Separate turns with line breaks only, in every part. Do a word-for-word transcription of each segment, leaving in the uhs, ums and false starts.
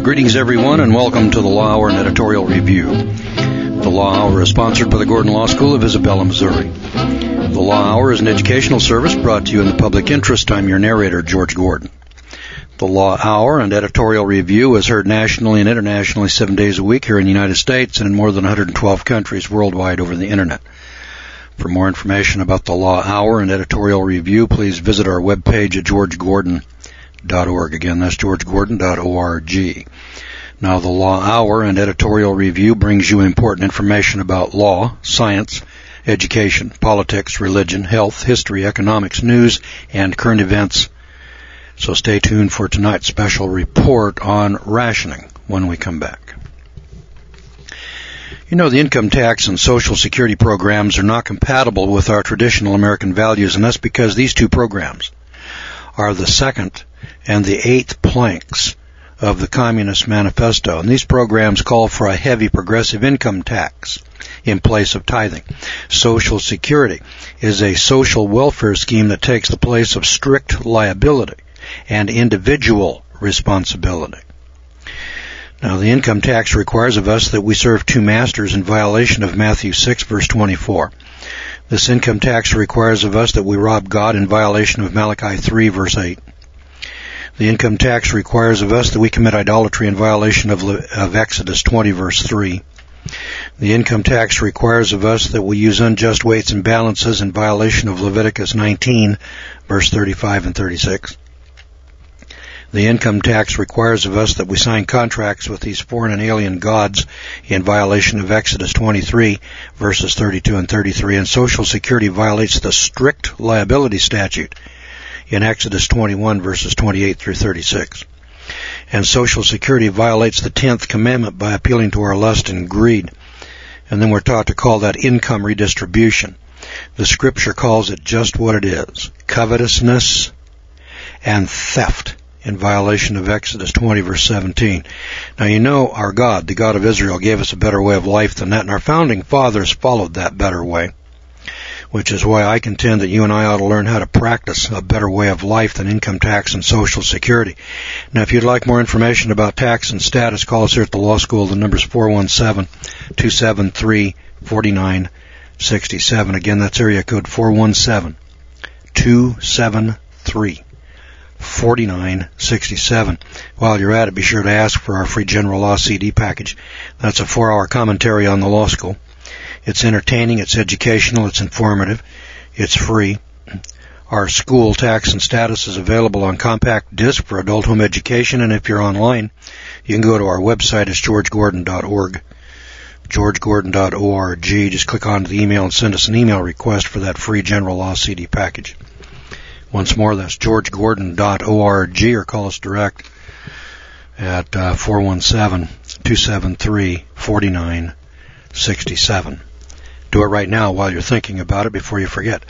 Greetings, everyone, and welcome to the Law Hour and Editorial Review. The Law Hour is sponsored by the Gordon Law School of Isabella, Missouri. The Law Hour is an educational service brought to you in the public interest. I'm your narrator, George Gordon. The Law Hour and Editorial Review is heard nationally and internationally seven days a week here in the United States and in more than one hundred twelve countries worldwide over the Internet. For more information about the Law Hour and Editorial Review, please visit our webpage at george gordon dot org. Again, that's george gordon dot org. Now, the Law Hour and Editorial Review brings you important information about law, science, education, politics, religion, health, history, economics, news, and current events. So stay tuned for tonight's special report on rationing when we come back. You know, the income tax and Social Security programs are not compatible with our traditional American values, and that's because these two programs are the second and the eighth planks of the Communist Manifesto. And these programs call for a heavy progressive income tax in place of tithing. Social Security is a social welfare scheme that takes the place of strict liability and individual responsibility. Now, the income tax requires of us that we serve two masters in violation of Matthew six, verse twenty-four. This income tax requires of us that we rob God in violation of Malachi three, verse eight. The income tax requires of us that we commit idolatry in violation of, Le- of Exodus twenty, verse three. The income tax requires of us that we use unjust weights and balances in violation of Leviticus nineteen, verse thirty-five and thirty-six. The income tax requires of us that we sign contracts with these foreign and alien gods in violation of Exodus twenty-three, verses thirty-two and thirty-three. And Social Security violates the strict liability statute in Exodus twenty-one, verses twenty-eight through thirty-six. And Social Security violates the tenth commandment by appealing to our lust and greed. And then we're taught to call that income redistribution. The Scripture calls it just what it is: covetousness and theft, in violation of Exodus twenty, verse seventeen. Now, you know our God, the God of Israel, gave us a better way of life than that, and our founding fathers followed that better way, which is why I contend that you and I ought to learn how to practice a better way of life than income tax and Social Security. Now, if you'd like more information about tax and status, call us here at the law school. The number's four one seven, two seven three, four nine six seven. Again, that's area code four one seven, two seven three, four nine six seven. While you're at it, be sure to ask for our free General Law C D package. That's a four-hour commentary on the law school. It's entertaining, it's educational, it's informative, it's free. Our school tax and status is available on compact disc for adult home education, and if you're online, you can go to our website. It's george gordon dot org, george gordon dot org. Just click on the email and send us an email request for that free General Law C D package. Once more, that's george gordon dot org, or call us direct at uh, four one seven, two seven three, four nine six seven. Do it right now while you're thinking about it before you forget.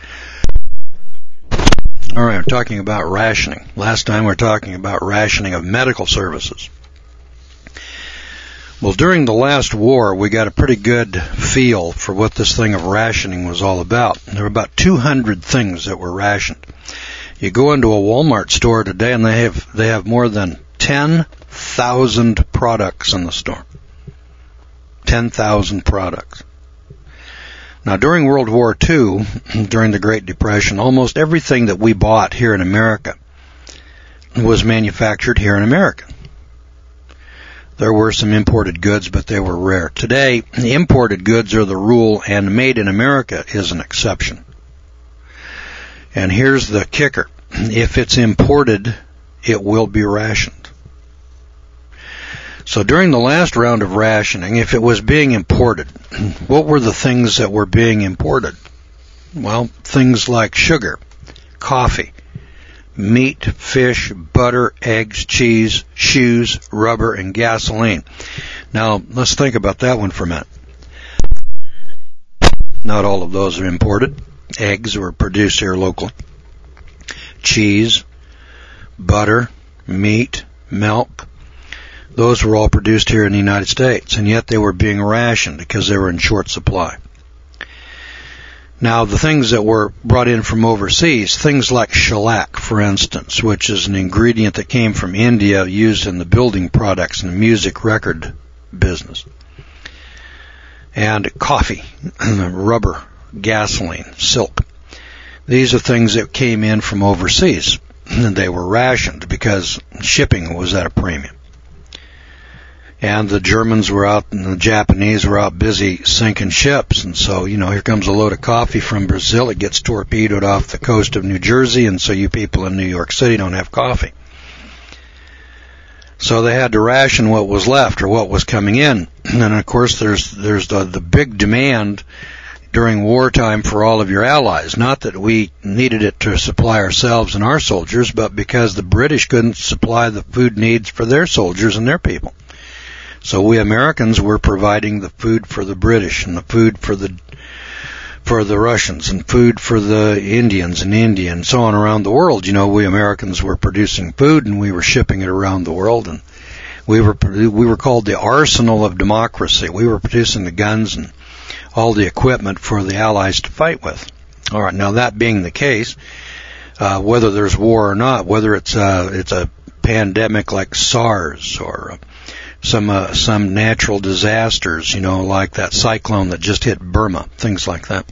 All right, we're talking about rationing. Last time we were talking about rationing of medical services. Well, during the last war, we got a pretty good feel for what this thing of rationing was all about. There were about two hundred things that were rationed. You go into a Walmart store today, and they have they have more than ten thousand products in the store. ten thousand products. Now, during World War Two, during the Great Depression, almost everything that we bought here in America was manufactured here in America. There were some imported goods, but they were rare. Today, imported goods are the rule, and made in America is an exception. And here's the kicker. If it's imported, it will be rationed. So during the last round of rationing, if it was being imported, what were the things that were being imported? Well, things like sugar, coffee, meat, fish, butter, eggs, cheese, shoes, rubber, and gasoline. Now, let's think about that one for a minute. Not all of those are imported. Eggs were produced here locally. Cheese, butter, meat, milk, those were all produced here in the United States, and yet they were being rationed because they were in short supply. Now, the things that were brought in from overseas, things like shellac, for instance, which is an ingredient that came from India used in the building products and the music record business, and coffee, rubber, gasoline, silk. These are things that came in from overseas, and they were rationed because shipping was at a premium. And the Germans were out and the Japanese were out busy sinking ships. And so, you know, here comes a load of coffee from Brazil. It gets torpedoed off the coast of New Jersey, and so you people in New York City don't have coffee. So they had to ration what was left or what was coming in. And then, of course, there's there's the, the big demand during wartime for all of your allies. Not that we needed it to supply ourselves and our soldiers, but because the British couldn't supply the food needs for their soldiers and their people. So we Americans were providing the food for the British and the food for the for the Russians and food for the Indians in India and so on around the world. You know, we Americans were producing food and we were shipping it around the world, and we were we were called the arsenal of democracy. We were producing the guns and all the equipment for the Allies to fight with. All right, now that being the case, uh, whether there's war or not, whether it's uh, it's a pandemic like SARS or uh, some uh, some natural disasters, you know, like that cyclone that just hit Burma, things like that.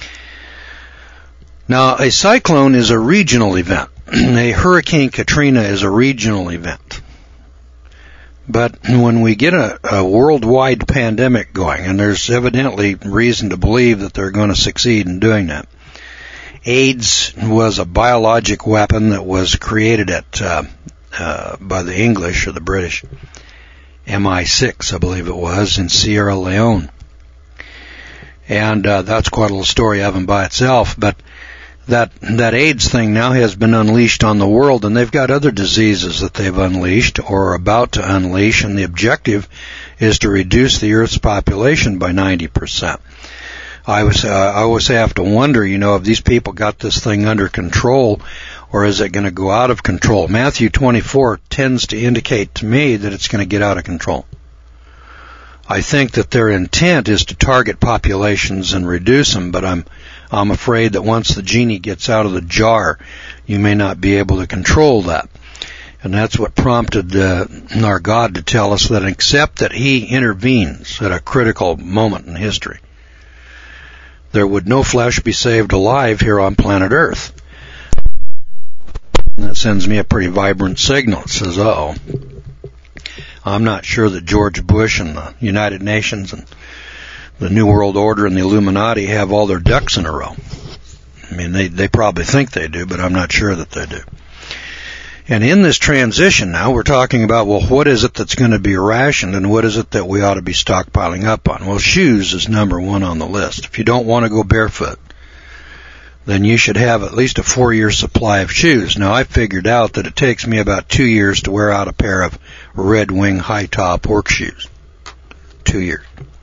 Now, a cyclone is a regional event. A Hurricane Katrina is a regional event. But when we get a, a worldwide pandemic going, and there's evidently reason to believe that they're going to succeed in doing that. AIDS was a biologic weapon that was created at uh, uh, by the English or the British. M I six, I believe it was, in Sierra Leone. And uh, that's quite a little story of them by itself, but that that AIDS thing now has been unleashed on the world, and they've got other diseases that they've unleashed or are about to unleash, and the objective is to reduce the Earth's population by ninety percent. I was, uh, I always have to wonder, you know, if these people got this thing under control, or is it going to go out of control? Matthew twenty-four tends to indicate to me that it's going to get out of control. I think that their intent is to target populations and reduce them, but I'm I'm afraid that once the genie gets out of the jar, you may not be able to control that. And that's what prompted uh, our God to tell us that except that He intervenes at a critical moment in history, there would no flesh be saved alive here on planet Earth. And that sends me a pretty vibrant signal. It says, uh-oh. I'm not sure that George Bush and the United Nations and the New World Order and the Illuminati have all their ducks in a row. I mean, they, they probably think they do, but I'm not sure that they do. And in this transition now, we're talking about, well, what is it that's going to be rationed and what is it that we ought to be stockpiling up on? Well, shoes is number one on the list. If you don't want to go barefoot, then you should have at least a four-year supply of shoes. Now, I figured out that it takes me about two years to wear out a pair of Red Wing high-top work shoes. Two years.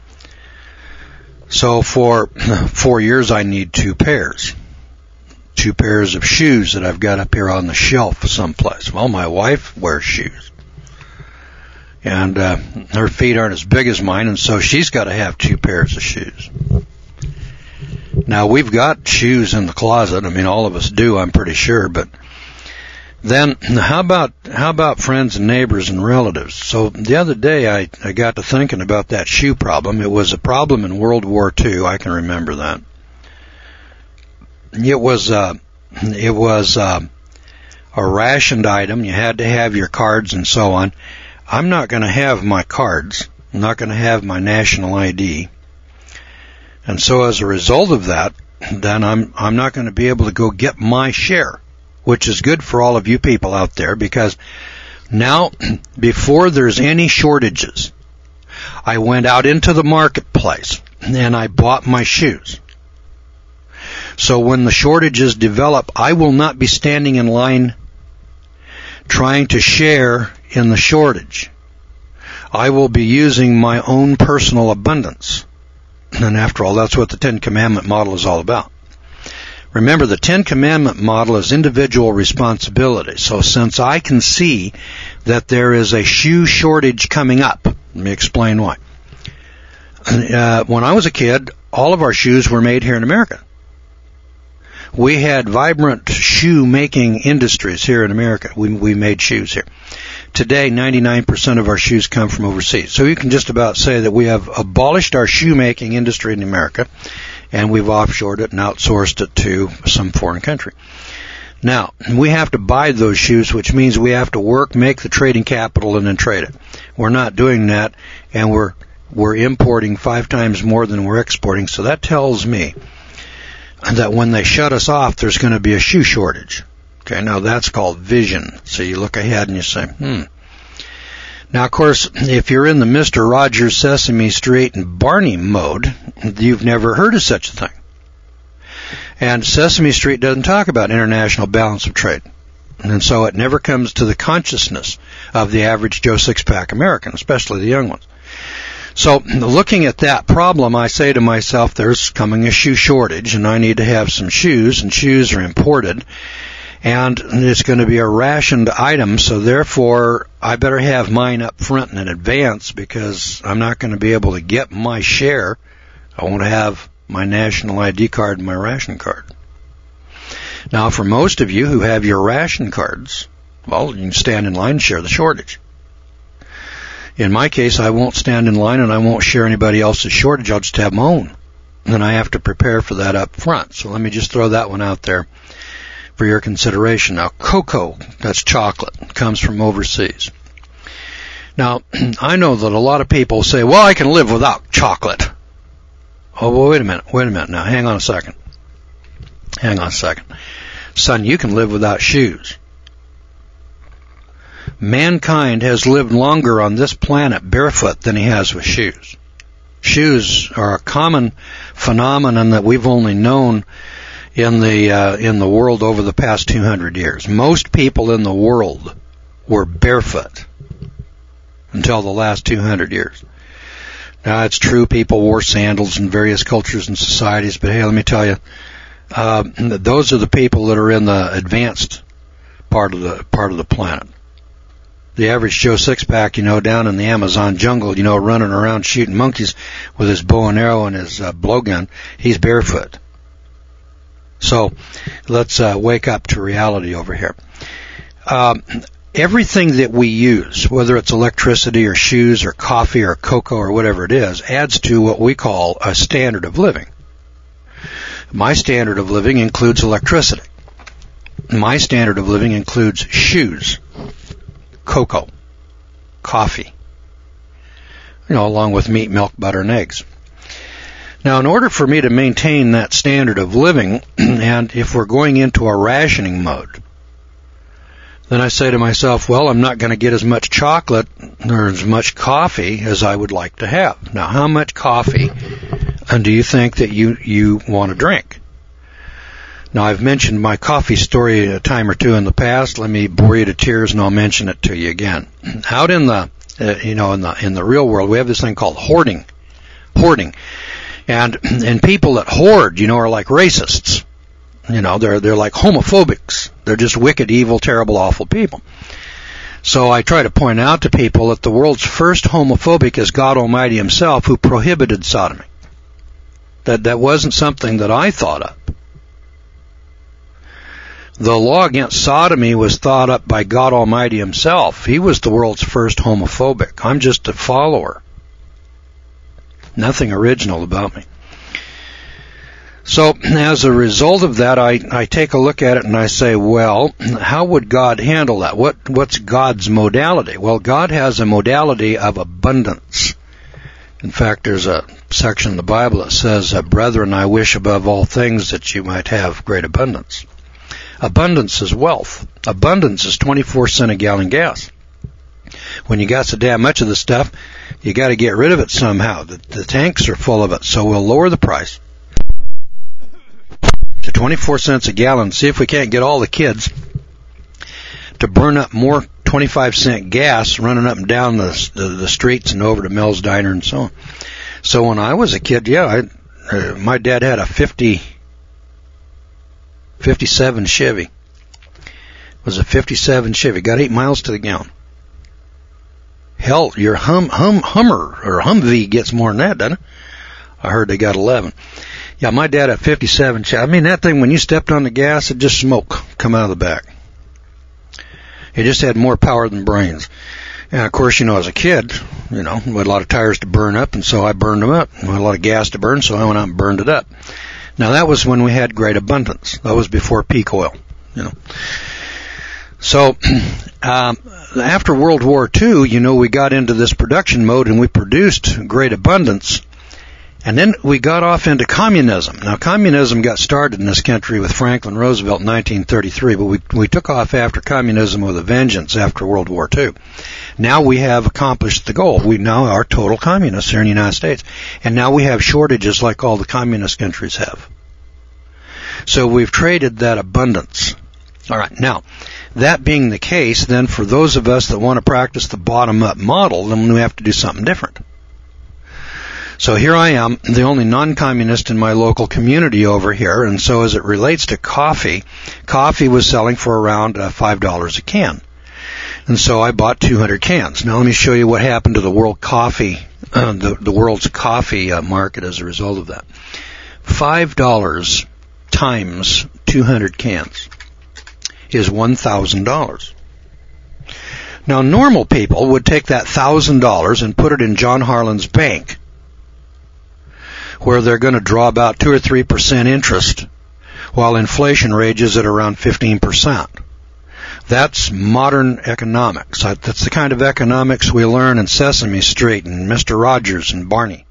So for four years, I need two pairs. Two pairs of shoes that I've got up here on the shelf someplace. Well, my wife wears shoes. And uh, her feet aren't as big as mine, and so she's got to have two pairs of shoes. Now, we've got shoes in the closet. I mean, all of us do, I'm pretty sure. But then how about how about friends and neighbors and relatives? So the other day I, I got to thinking about that shoe problem. It was a problem in World War Two. I can remember that. It was uh, it was uh, a rationed item. You had to have your cards and so on. I'm not going to have my cards. I'm not going to have my national I D. And so as a result of that, then I'm I'm not going to be able to go get my share, which is good for all of you people out there, because now, before there's any shortages, I went out into the marketplace and I bought my shoes. So when the shortages develop, I will not be standing in line trying to share in the shortage. I will be using my own personal abundance. And after all, that's what the Ten Commandment model is all about. Remember, the Ten Commandment model is individual responsibility. So since I can see that there is a shoe shortage coming up, let me explain why. Uh, when I was a kid, all of our shoes were made here in America. we had vibrant shoe-making industries here in America. We, we made shoes here. Today, ninety-nine percent of our shoes come from overseas. So you can just about say that we have abolished our shoe-making industry in America, and we've offshored it and outsourced it to some foreign country. Now, we have to buy those shoes, which means we have to work, make the trading capital, and then trade it. We're not doing that, and we're we're importing five times more than we're exporting. So that tells me that when they shut us off, there's going to be a shoe shortage. Okay, now that's called vision. So you look ahead and you say, hmm. Now, of course, if you're in the Mister Rogers, Sesame Street, and Barney mode, you've never heard of such a thing. And Sesame Street doesn't talk about international balance of trade. And so it never comes to the consciousness of the average Joe Six-Pack American, especially the young ones. So looking at that problem, I say to myself, there's coming a shoe shortage, and I need to have some shoes, and shoes are imported. And it's going to be a rationed item, so therefore I better have mine up front and in advance, because I'm not going to be able to get my share. I won't have my national I D card and my ration card. Now, for most of you who have your ration cards, well, you can stand in line and share the shortage. In my case, I won't stand in line and I won't share anybody else's shortage. I'll just have my own. And I have to prepare for that up front. So let me just throw that one out there for your consideration. Now, cocoa, that's chocolate, comes from overseas. Now, I know that a lot of people say, well, I can live without chocolate. Oh, well, wait a minute, wait a minute now, hang on a second. Hang on a second. Son, you can live without shoes. Mankind has lived longer on this planet barefoot than he has with shoes. Shoes are a common phenomenon that we've only known in the uh, in the world over the past two hundred years. Most people in the world were barefoot until the last two hundred years. Now, it's true people wore sandals in various cultures and societies, but hey, let me tell you, uh, those are the people that are in the advanced part of the part of the planet. The average Joe Six-Pack, you know, down in the Amazon jungle, you know, running around shooting monkeys with his bow and arrow and his uh, blowgun, he's barefoot. So let's uh, wake up to reality over here. Um, everything that we use, whether it's electricity or shoes or coffee or cocoa or whatever it is, adds to what we call a standard of living. My standard of living includes electricity. My standard of living includes shoes, cocoa, coffee, you know, along with meat, milk, butter, and eggs. Now, in order for me to maintain that standard of living, and if we're going into a rationing mode, then I say to myself, well, I'm not going to get as much chocolate or as much coffee as I would like to have. Now, how much coffee and do you think that you, you want to drink? Now, I've mentioned my coffee story a time or two in the past. Let me bore you to tears, and I'll mention it to you again. Out in the, uh, you know, in the in the real world, we have this thing called hoarding, hoarding, and and people that hoard, you know, are like racists. You know, they're they're like homophobics. They're just wicked, evil, terrible, awful people. So I try to point out to people that the world's first homophobic is God Almighty Himself, who prohibited sodomy. That that wasn't something that I thought up. The law against sodomy was thought up by God Almighty Himself. He was the world's first homophobic. I'm just a follower. Nothing original about me. So, as a result of that, I, I take a look at it and I say, well, how would God handle that? What What's God's modality? Well, God has a modality of abundance. In fact, there's a section in the Bible that says, "Brethren, I wish above all things that you might have great abundance." Abundance is wealth. Abundance is twenty-four cents a gallon gas. When you got so damn much of the stuff, you got to get rid of it somehow. The, the tanks are full of it, so we'll lower the price to twenty-four cents a gallon. See if we can't get all the kids to burn up more twenty-five cent gas running up and down the, the, the streets and over to Mel's Diner and so on. So when I was a kid, yeah, I, uh, my dad had a fifty, fifty-seven Chevy. It was a fifty-seven Chevy. Got eight miles to the gallon. Hell, your hum, hum, Hummer or Humvee gets more than that, doesn't it? I heard they got eleven. Yeah, my dad at fifty-seven, I mean, that thing, when you stepped on the gas, it just smoke come out of the back. It just had more power than brains. And of course, you know, as a kid, you know, we had a lot of tires to burn up, and so I burned them up. We had a lot of gas to burn, so I went out and burned it up. Now, that was when we had great abundance. That was before peak oil, you know. So, um, after World War Two, you know, we got into this production mode and we produced great abundance. And then we got off into communism. Now, communism got started in this country with Franklin Roosevelt in nineteen thirty-three, but we, we took off after communism with a vengeance after World War Two. Now we have accomplished the goal. We now are total communists here in the United States. And now we have shortages like all the communist countries have. So we've traded that abundance. All right. Now, that being the case, then for those of us that want to practice the bottom-up model, then we have to do something different. So here I am, the only non-communist in my local community over here, and so as it relates to coffee, coffee was selling for around uh, five dollars a can. And so I bought two hundred cans. Now let me show you what happened to the world coffee, uh, the, the world's coffee uh, market as a result of that. five dollars times two hundred cans is one thousand dollars. Now normal people would take that one thousand dollars and put it in John Harlan's bank, where they're going to draw about two or three percent interest, while inflation rages at around fifteen percent. That's modern economics. That's the kind of economics we learn in Sesame Street and Mister Rogers and Barney.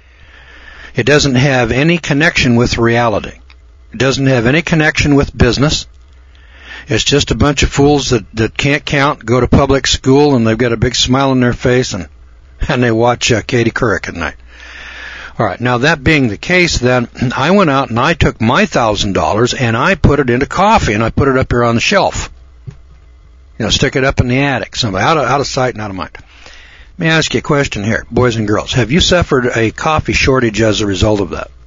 It doesn't have any connection with reality. It doesn't have any connection with business. It's just a bunch of fools that, that can't count, go to public school, and they've got a big smile on their face, and, and they watch uh, Katie Couric at night. All right, now that being the case, then I went out and I took my one thousand dollars and I put it into coffee, and I put it up here on the shelf. You know, stick it up in the attic, somewhere, out of, out of sight and out of mind. Let me ask you a question here, boys and girls. Have you suffered a coffee shortage as a result of that?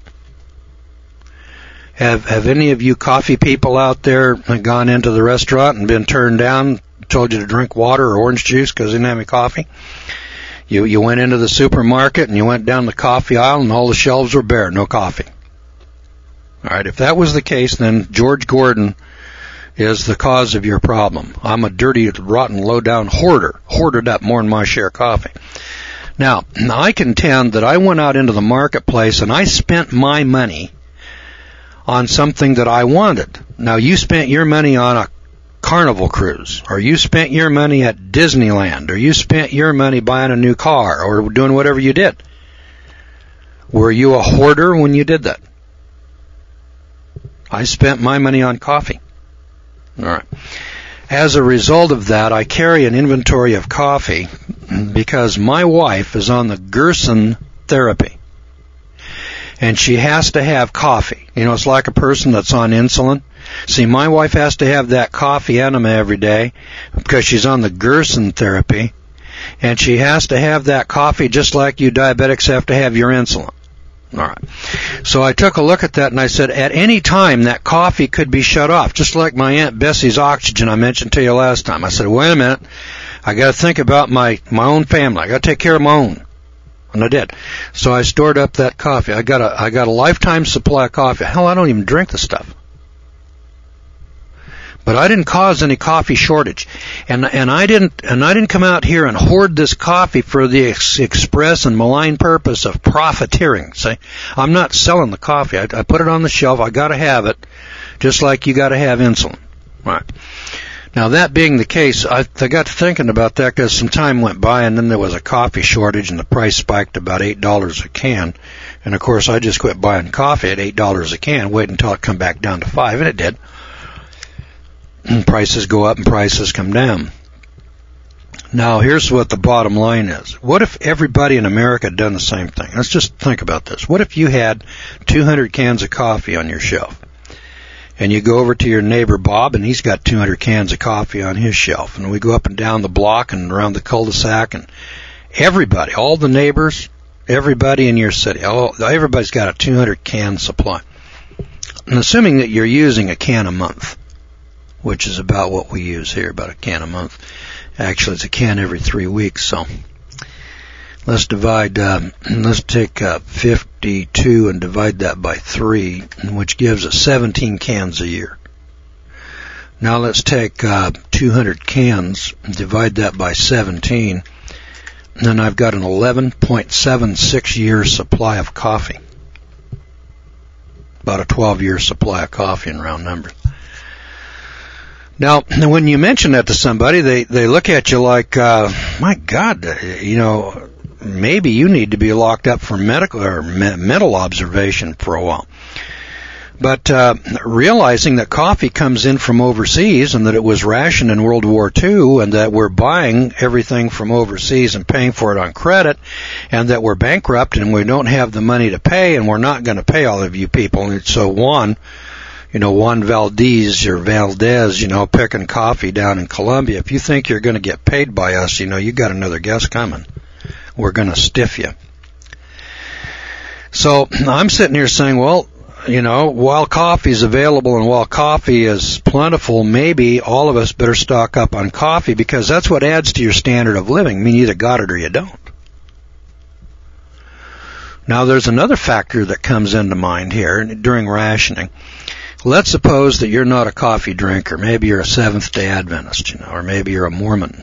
Have have any of you coffee people out there gone into the restaurant and been turned down, told you to drink water or orange juice because they didn't have any coffee? You you went into the supermarket and you went down the coffee aisle and all the shelves were bare, no coffee. All right, if that was the case, then George Gordon is the cause of your problem. I'm a dirty, rotten, low-down hoarder, hoarded up more than my share of coffee. Now, I contend that I went out into the marketplace and I spent my money on something that I wanted. Now, you spent your money on a Carnival cruise, or you spent your money at Disneyland, or you spent your money buying a new car, or doing whatever you did. Were you a hoarder when you did that? I spent my money on coffee. All right. As a result of that, I carry an inventory of coffee because my wife is on the Gerson therapy. And she has to have coffee. You know, it's like a person that's on insulin. See, my wife has to have that coffee enema every day because she's on the Gerson therapy. And she has to have that coffee just like you diabetics have to have your insulin. All right. So I took a look at that and I said, at any time that coffee could be shut off, just like my Aunt Bessie's oxygen I mentioned to you last time. I said, wait a minute. I got to think about my, my own family. I got to take care of my own. And I did. So I stored up that coffee. I got a, I got a lifetime supply of coffee. Hell, I don't even drink the stuff. But I didn't cause any coffee shortage. And, and I didn't, and I didn't come out here and hoard this coffee for the ex- express and malign purpose of profiteering. See, I'm not selling the coffee. I, I put it on the shelf. I gotta have it. Just like you gotta have insulin. Right. Now, that being the case, I, I got to thinking about that because some time went by and then there was a coffee shortage and the price spiked about eight dollars a can. And, of course, I just quit buying coffee at eight dollars a can, wait until it come back down to five, and it did. And prices go up and prices come down. Now, here's what the bottom line is. What if everybody in America had done the same thing? Let's just think about this. What if you had two hundred cans of coffee on your shelf? And you go over to your neighbor Bob, and he's got two hundred cans of coffee on his shelf. And we go up and down the block and around the cul-de-sac, and everybody, all the neighbors, everybody in your city, all, everybody's got a two hundred can supply. And assuming that you're using a can a month, which is about what we use here, about a can a month. Actually, it's a can every three weeks, so let's divide, uh, let's take uh, fifty-two and divide that by three, which gives us seventeen cans a year. Now let's take uh, two hundred cans and divide that by seventeen, and then I've got an eleven point seven six year supply of coffee. About a twelve year supply of coffee in round numbers. Now, when you mention that to somebody, they, they look at you like, uh, my God, you know, maybe you need to be locked up for medical or me- mental observation for a while. But uh, realizing that coffee comes in from overseas and that it was rationed in World War Two and that we're buying everything from overseas and paying for it on credit and that we're bankrupt and we don't have the money to pay and we're not going to pay all of you people. And so Juan, you know, Juan Valdez or Valdez, you know, picking coffee down in Colombia, if you think you're going to get paid by us, you know, you got another guest coming. We're going to stiff you. So I'm sitting here saying, well, you know, while coffee is available and while coffee is plentiful, maybe all of us better stock up on coffee because that's what adds to your standard of living. I mean, you either got it or you don't. Now, there's another factor that comes into mind here during rationing. Let's suppose that you're not a coffee drinker. Maybe you're a Seventh-day Adventist, you know, or maybe you're a Mormon.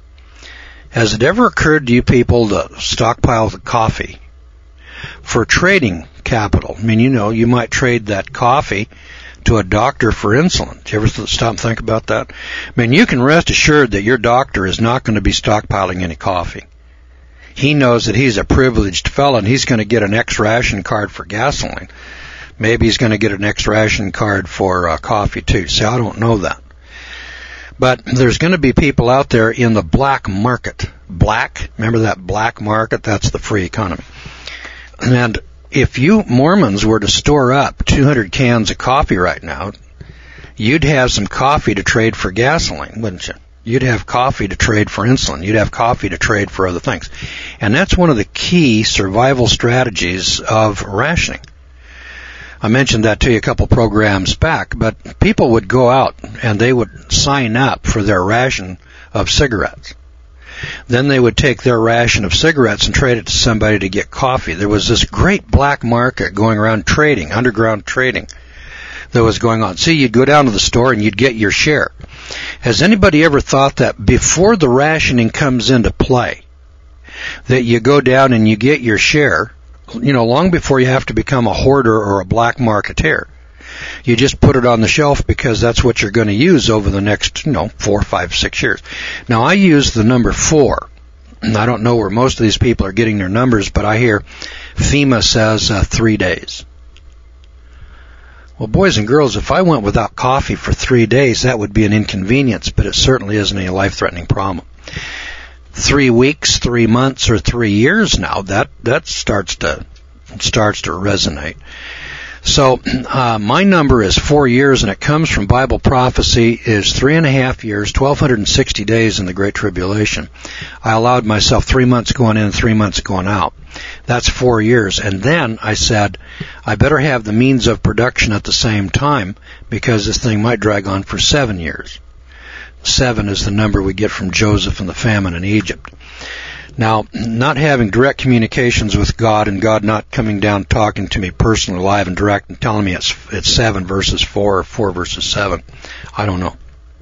Has it ever occurred to you people to stockpile the coffee for trading capital? I mean, you know, you might trade that coffee to a doctor for insulin. Do you ever stop and think about that? I mean, you can rest assured that your doctor is not going to be stockpiling any coffee. He knows that he's a privileged fellow and he's going to get an X-ration card for gasoline. Maybe he's going to get an X-ration card for uh, coffee too. See, I don't know that. But there's going to be people out there in the black market. Black, remember that black market? That's the free economy. And if you Mormons were to store up two hundred cans of coffee right now, you'd have some coffee to trade for gasoline, wouldn't you? You'd have coffee to trade for insulin. You'd have coffee to trade for other things. And that's one of the key survival strategies of rationing. I mentioned that to you a couple programs back, but people would go out and they would sign up for their ration of cigarettes. Then they would take their ration of cigarettes and trade it to somebody to get coffee. There was this great black market going around trading, underground trading, that was going on. See, you'd go down to the store and you'd get your share. Has anybody ever thought that before the rationing comes into play, that you go down and you get your share, you know, long before you have to become a hoarder or a black marketeer? You just put it on the shelf because that's what you're going to use over the next, you know, four, five, six years. Now, I use the number four. And I don't know where most of these people are getting their numbers, but I hear FEMA says uh, three days. Well, boys and girls, if I went without coffee for three days, that would be an inconvenience, but it certainly isn't a life-threatening problem. Three weeks, three months, or three years now, that, that starts to, starts to resonate. So, uh, my number is four years, and it comes from Bible prophecy, is three and a half years, twelve sixty days in the Great Tribulation. I allowed myself three months going in, three months going out. That's four years. And then I said, I better have the means of production at the same time, because this thing might drag on for seven years. Seven is the number we get from Joseph and the famine in Egypt. Now, not having direct communications with God and God not coming down talking to me personally live and direct and telling me it's it's seven versus four or four versus seven, I don't know.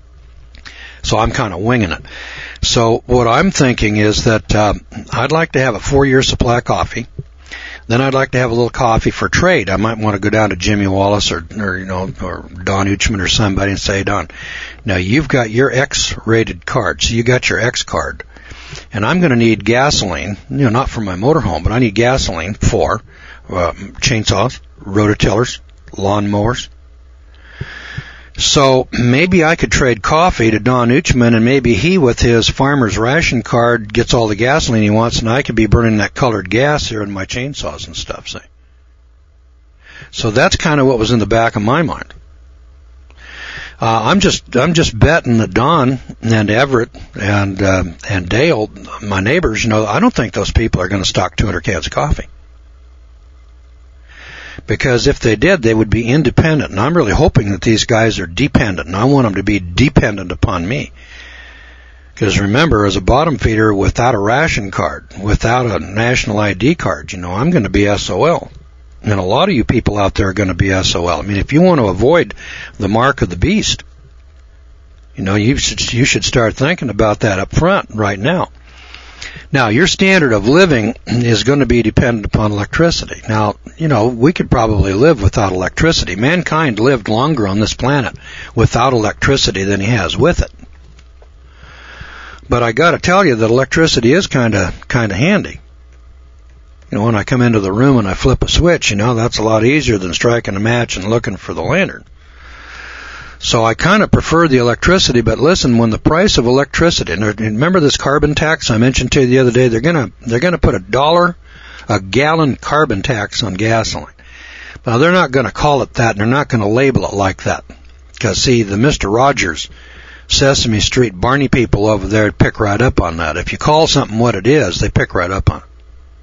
So I'm kind of winging it. So what I'm thinking is that uh, I'd like to have a four-year supply of coffee. Then I'd like to have a little coffee for trade. I might want to go down to Jimmy Wallace or, or you know, or Don Uchman or somebody and say, Don, now you've got your X-rated card, so you got your X card. And I'm going to need gasoline, you know, not for my motorhome, but I need gasoline for uh, chainsaws, rototillers, lawnmowers. So maybe I could trade coffee to Don Uchman, and maybe he, with his farmer's ration card, gets all the gasoline he wants, and I could be burning that colored gas here in my chainsaws and stuff, see? So that's kind of what was in the back of my mind. Uh, I'm just, I'm just betting that Don and Everett and, uh, and Dale, my neighbors, you know, I don't think those people are going to stock two hundred cans of coffee. Because if they did, they would be independent. And I'm really hoping that these guys are dependent. And I want them to be dependent upon me. Because remember, as a bottom feeder without a ration card, without a national I D card, you know, I'm going to be S O L. And a lot of you people out there are going to be S O L. I mean, if you want to avoid the mark of the beast, you know, you should, you should start thinking about that up front right now. Now, your standard of living is going to be dependent upon electricity. Now, you know, we could probably live without electricity. Mankind lived longer on this planet without electricity than he has with it. But I got to tell you that electricity is kind of kind of handy. You know, when I come into the room and I flip a switch, you know, that's a lot easier than striking a match and looking for the lantern. So I kind of prefer the electricity, but listen, when the price of electricity, and remember this carbon tax I mentioned to you the other day, they're going to they're going to put a dollar a gallon carbon tax on gasoline. Now, they're not going to call it that, and they're not going to label it like that. Because, see, the Mister Rogers, Sesame Street, Barney people over there pick right up on that. If you call something what it is, they pick right up on it.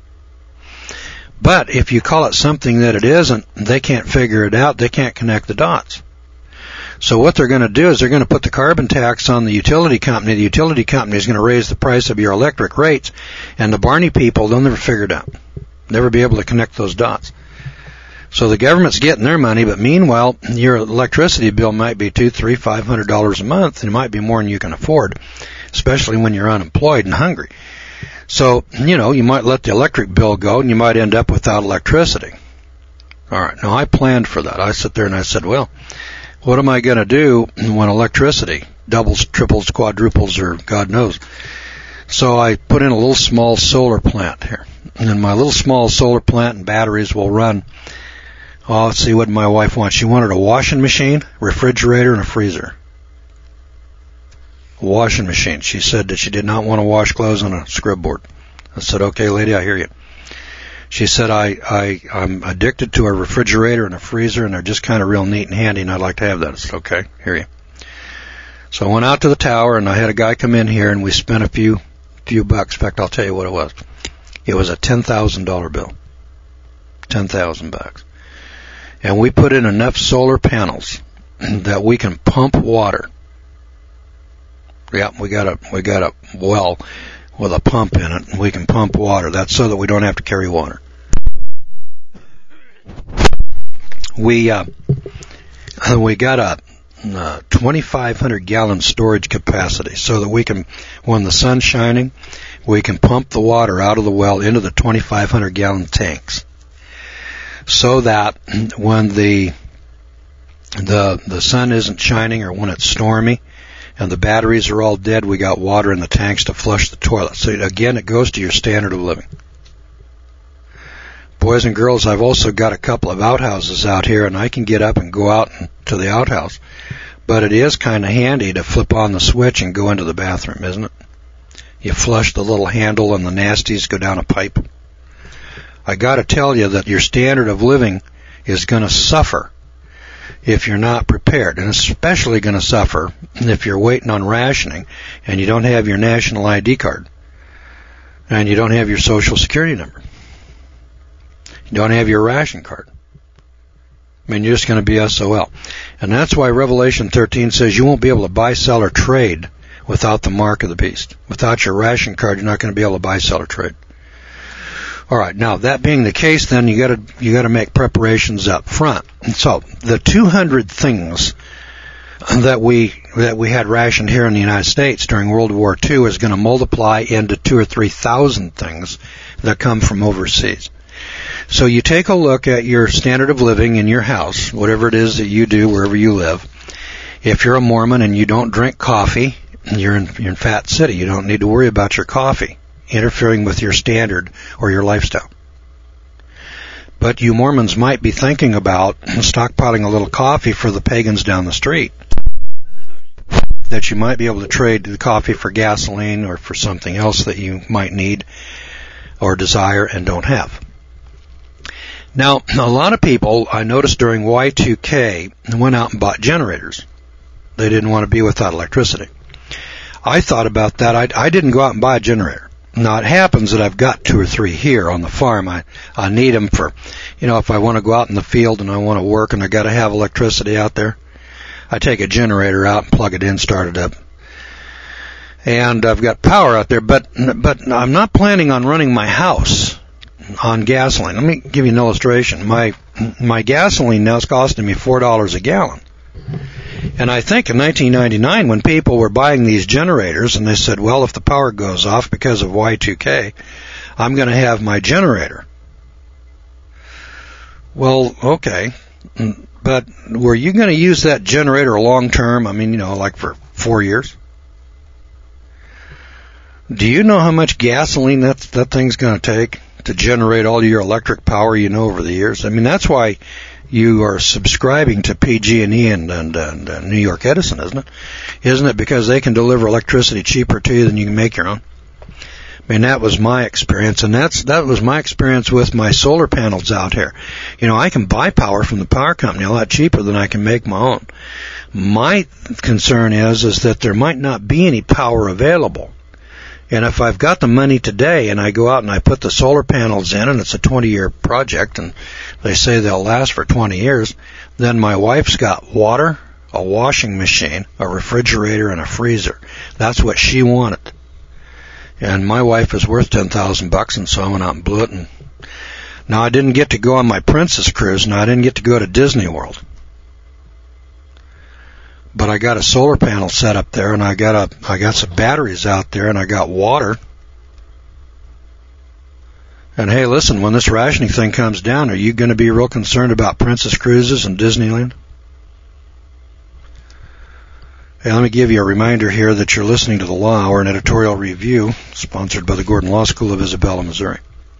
But if you call it something that it isn't, they can't figure it out. They can't connect the dots. So what they're going to do is they're going to put the carbon tax on the utility company. The utility company is going to raise the price of your electric rates, and the Barney people, they'll never figure it out. Never be able to connect those dots. So the government's getting their money, but meanwhile, your electricity bill might be two, three, five hundred dollars a month, and it might be more than you can afford, especially when you're unemployed and hungry. So, you know, you might let the electric bill go, and you might end up without electricity. All right, now I planned for that. I sat there and I said, well, what am I going to do when electricity doubles, triples, quadruples, or God knows? So I put in a little small solar plant here. And my little small solar plant and batteries will run, oh, let's see what my wife wants. She wanted a washing machine, refrigerator, and a freezer. A washing machine. She said that she did not want to wash clothes on a scrubboard. I said, okay, lady, I hear you. She said, I, I, I'm addicted to a refrigerator and a freezer, and they're just kind of real neat and handy, and I'd like to have that. I said, okay, hear you. So I went out to the tower, and I had a guy come in here, and we spent a few few bucks. In fact, I'll tell you what it was. It was a ten thousand dollars bill. ten thousand bucks. And we put in enough solar panels that we can pump water. Yeah, we got a we got a well with a pump in it, and we can pump water. That's so that we don't have to carry water. We uh, we got a uh, twenty-five hundred gallon storage capacity, so that we can, when the sun's shining, we can pump the water out of the well into the twenty-five hundred gallon tanks, so that when the the the sun isn't shining or when it's stormy and the batteries are all dead, we got water in the tanks to flush the toilet. So again, it goes to your standard of living. Boys and girls, I've also got a couple of outhouses out here, and I can get up and go out to the outhouse. But it is kind of handy to flip on the switch and go into the bathroom, isn't it? You flush the little handle and the nasties go down a pipe. I got to tell you that your standard of living is going to suffer if you're not prepared, and especially going to suffer if you're waiting on rationing and you don't have your national I D card and you don't have your social security number. You don't have your ration card. I mean, you're just going to be S O L. And that's why Revelation thirteen says you won't be able to buy, sell, or trade without the mark of the beast. Without your ration card, you're not going to be able to buy, sell, or trade. All right, now that being the case, then you got to you got to make preparations up front. And so the two hundred things that we that we had rationed here in the United States during World War Two is going to multiply into two or three thousand things that come from overseas. So you take a look at your standard of living in your house, whatever it is that you do wherever you live. If you're a Mormon and you don't drink coffee, you're in, you're in Fat City. You don't need to worry about your coffee interfering with your standard or your lifestyle. But you Mormons might be thinking about stockpiling a little coffee for the pagans down the street, that you might be able to trade the coffee for gasoline or for something else that you might need or desire and don't have. Now, a lot of people, I noticed during Y two K, went out and bought generators. They didn't want to be without electricity. I thought about that. I, I didn't go out and buy a generator. Now, it happens that I've got two or three here on the farm. I, I need them for, you know, if I want to go out in the field and I want to work and I got to have electricity out there, I take a generator out and plug it in, start it up. And I've got power out there, but but I'm not planning on running my house on gasoline. Let me give you an illustration. My my gasoline now is costing me four dollars a gallon. And I think in nineteen ninety-nine, when people were buying these generators, and they said, well, if the power goes off because of Y two K, I'm going to have my generator. Well, okay, but were you going to use that generator long term? I mean, you know, like for four years? Do you know how much gasoline that that thing's going to take to generate all your electric power you know over the years? I mean, that's why you are subscribing to P G and E and, and, and, and New York Edison, isn't it? Isn't it because they can deliver electricity cheaper to you than you can make your own? I mean, that was my experience, and that's that was my experience with my solar panels out here. You know, I can buy power from the power company a lot cheaper than I can make my own. My concern is is that there might not be any power available. And if I've got the money today and I go out and I put the solar panels in, and it's a twenty-year project, and they say they'll last for twenty years, then my wife's got water, a washing machine, a refrigerator, and a freezer. That's what she wanted. And my wife is worth ten thousand bucks, and so I went out and blew it. And now I didn't get to go on my Princess cruise, and I didn't get to go to Disney World. But I got a solar panel set up there, and I got a, I got some batteries out there, and I got water. And hey, listen, when this rationing thing comes down, are you going to be real concerned about Princess Cruises and Disneyland? Hey, let me give you a reminder here that you're listening to the Law Hour, an editorial review sponsored by the Gordon Law School of Isabella, Missouri.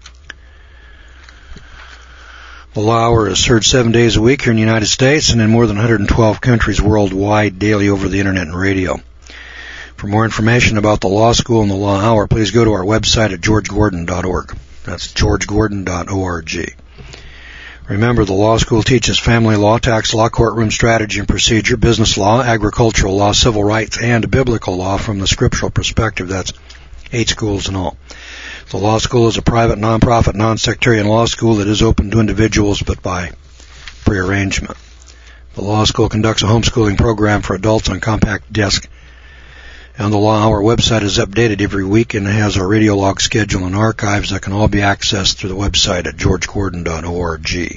The Law Hour is heard seven days a week here in the United States and in more than one hundred twelve countries worldwide daily over the Internet and radio. For more information about the Law School and the Law Hour, please go to our website at george gordon dot org. That's george gordon dot org. Remember, the Law School teaches family law, tax law, courtroom strategy and procedure, business law, agricultural law, civil rights, and biblical law from the scriptural perspective. That's eight schools in all. The Law School is a private, non-profit, non-sectarian law school that is open to individuals but by prearrangement. The Law School conducts a homeschooling program for adults on compact disc, and the Law Hour website is updated every week and has our radio log schedule and archives that can all be accessed through the website at george gordon dot org.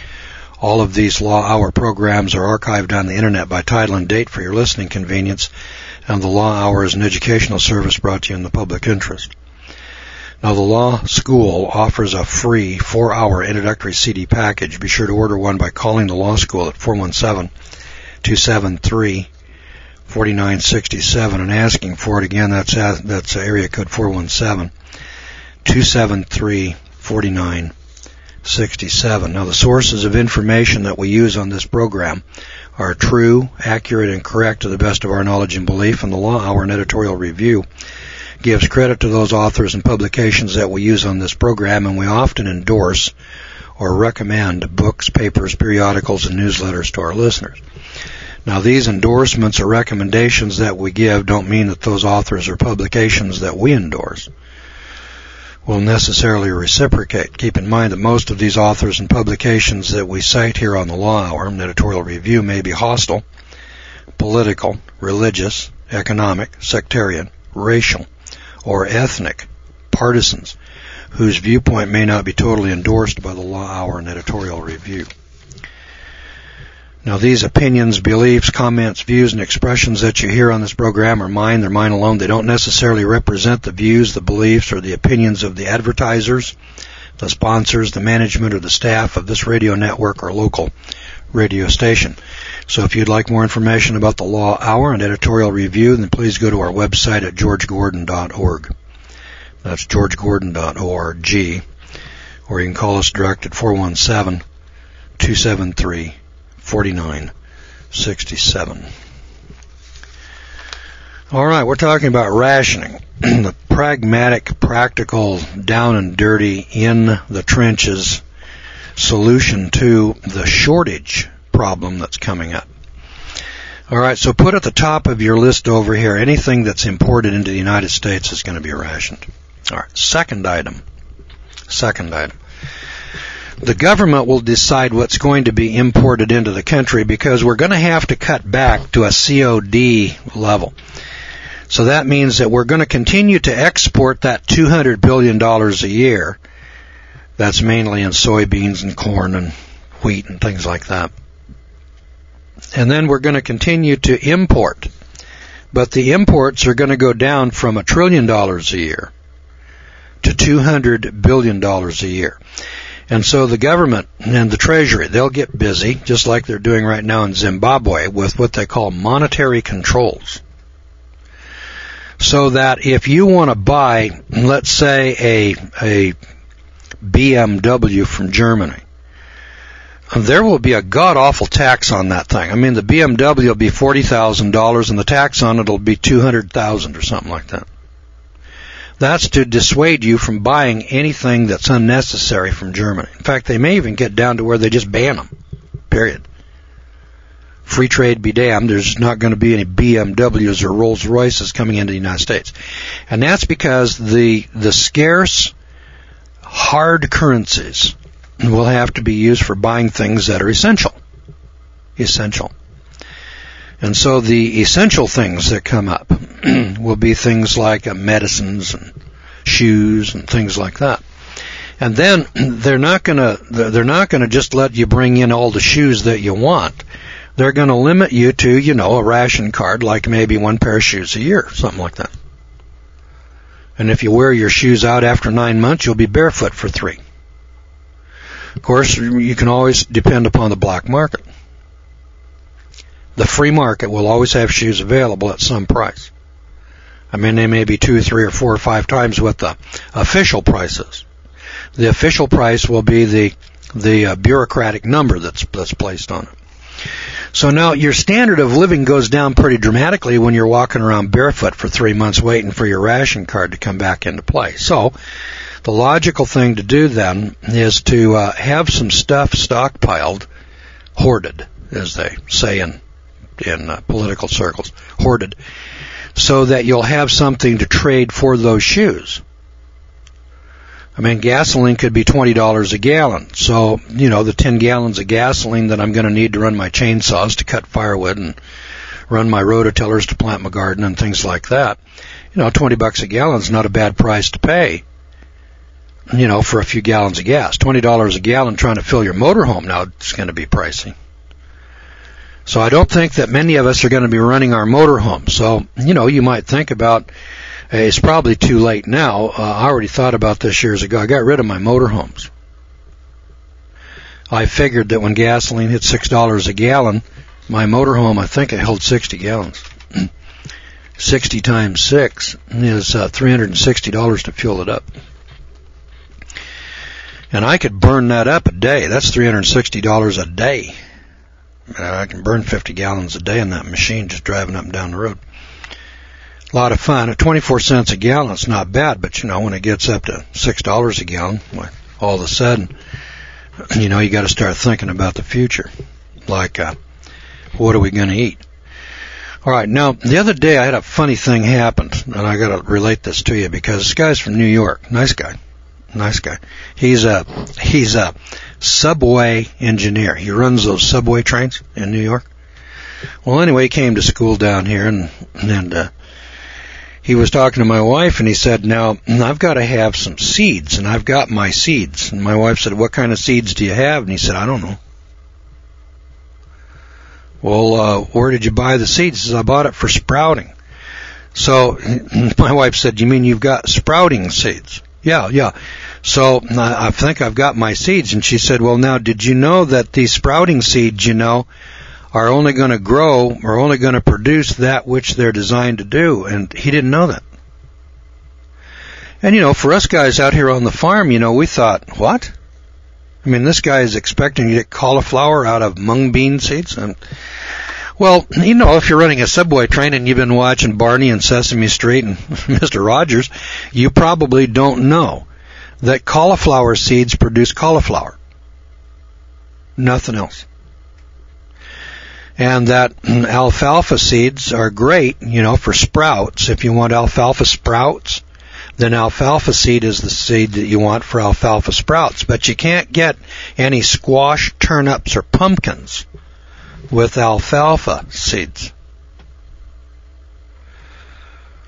All of these Law Hour programs are archived on the Internet by title and date for your listening convenience, and the Law Hour is an educational service brought to you in the public interest. Now, the Law School offers a free four-hour introductory C D package. Be sure to order one by calling the Law School at four one seven, two seven three, four nine six seven and asking for it. Again, that's that's area code four one seven, two seven three, four nine six seven. Now, the sources of information that we use on this program are true, accurate, and correct to the best of our knowledge and belief, and the Law Hour and editorial review gives credit to those authors and publications that we use on this program, and we often endorse or recommend books, papers, periodicals, and newsletters to our listeners. Now, these endorsements or recommendations that we give don't mean that those authors or publications that we endorse will necessarily reciprocate. Keep in mind that most of these authors and publications that we cite here on the Law Hour and editorial review may be hostile, political, religious, economic, sectarian, racial, or ethnic partisans whose viewpoint may not be totally endorsed by the Law Hour and editorial review. Now, these opinions, beliefs, comments, views, and expressions that you hear on this program are mine. They're mine alone. They don't necessarily represent the views, the beliefs, or the opinions of the advertisers, the sponsors, the management, or the staff of this radio network or local radio station. So if you'd like more information about the Law Hour and editorial review, then please go to our website at george gordon dot org. That's george gordon dot org. Or you can call us direct at four one seven, two seven three, four nine six seven. All right, we're talking about rationing. The pragmatic, practical, down and dirty, in the trenches solution to the shortage problem that's coming up. All right, so put at the top of your list over here, anything that's imported into the United States is going to be rationed. All right, second item. Second item. The government will decide what's going to be imported into the country because we're going to have to cut back to a C O D level. So that means that we're going to continue to export that two hundred billion dollars a year. That's mainly in soybeans and corn and wheat and things like that. And then we're going to continue to import. But the imports are going to go down from a trillion dollars a year to two hundred billion dollars a year. And so the government and the Treasury, they'll get busy, just like they're doing right now in Zimbabwe, with what they call monetary controls. So that if you want to buy, let's say, a, a B M W from Germany, there will be a god-awful tax on that thing. I mean, the B M W will be forty thousand dollars, and the tax on it will be two hundred thousand dollars or something like that. That's to dissuade you from buying anything that's unnecessary from Germany. In fact, they may even get down to where they just ban them, period. Free trade be damned. There's not going to be any B M Ws or Rolls Royces coming into the United States. And that's because the the scarce hard currencies will have to be used for buying things that are essential. Essential. And so the essential things that come up will be things like uh, medicines and shoes and things like that. And then they're not going to they're not going to just let you bring in all the shoes that you want. They're going to limit you to, you know, a ration card, like maybe one pair of shoes a year, something like that. And if you wear your shoes out after nine months, you'll be barefoot for three. Of course, you can always depend upon the black market. The free market will always have shoes available at some price. I mean, they may be two, three, or four or five times what the official price is. The official price will be the the uh, bureaucratic number that's that's placed on it. So now your standard of living goes down pretty dramatically when you're walking around barefoot for three months waiting for your ration card to come back into play. So the logical thing to do then is to uh, have some stuff stockpiled, hoarded, as they say in in uh, political circles, hoarded, so that you'll have something to trade for those shoes. I mean, gasoline could be twenty dollars a gallon. So, you know, the ten gallons of gasoline that I'm going to need to run my chainsaws to cut firewood and run my rototillers to plant my garden and things like that, you know, twenty bucks a gallon is not a bad price to pay, you know, for a few gallons of gas. twenty dollars a gallon trying to fill your motorhome, now it's going to be pricey. So I don't think that many of us are going to be running our motorhome. So, you know, you might think about, hey, it's probably too late now. Uh, I already thought about this years ago. I got rid of my motorhomes. I figured that when gasoline hit six dollars a gallon, my motorhome, I think it held sixty gallons. sixty times six is uh, three hundred sixty dollars to fuel it up. And I could burn that up a day. That's three hundred sixty dollars a day. I can burn fifty gallons a day in that machine just driving up and down the road. A lot of fun. At twenty-four cents a gallon, it's not bad, but, you know, when it gets up to six dollars a gallon, well, all of a sudden, you know, you got to start thinking about the future. Like, uh, what are we going to eat? All right, now, the other day I had a funny thing happen, and I got to relate this to you because this guy's from New York. Nice guy. Nice guy. He's a, he's a subway engineer. He runs those subway trains in New York. Well, anyway, he came to school down here, and, and, uh, he was talking to my wife, and he said, now, I've got to have some seeds, and I've got my seeds. And my wife said, what kind of seeds do you have? And he said, I don't know. Well, uh, where did you buy the seeds? He says, I bought it for sprouting. So my wife said, you mean you've got sprouting seeds? Yeah, yeah. So I think I've got my seeds. And she said, well, now, did you know that these sprouting seeds, you know, are only going to grow, are only going to produce that which they're designed to do? And he didn't know that. And, you know, for us guys out here on the farm, you know, we thought, what? I mean, this guy is expecting to get cauliflower out of mung bean seeds? And, well, you know, if you're running a subway train and you've been watching Barney and Sesame Street and Mister Rogers, you probably don't know that cauliflower seeds produce cauliflower. Nothing else. And that alfalfa seeds are great, you know, for sprouts. If you want alfalfa sprouts, then alfalfa seed is the seed that you want for alfalfa sprouts. But you can't get any squash, turnips, or pumpkins with alfalfa seeds.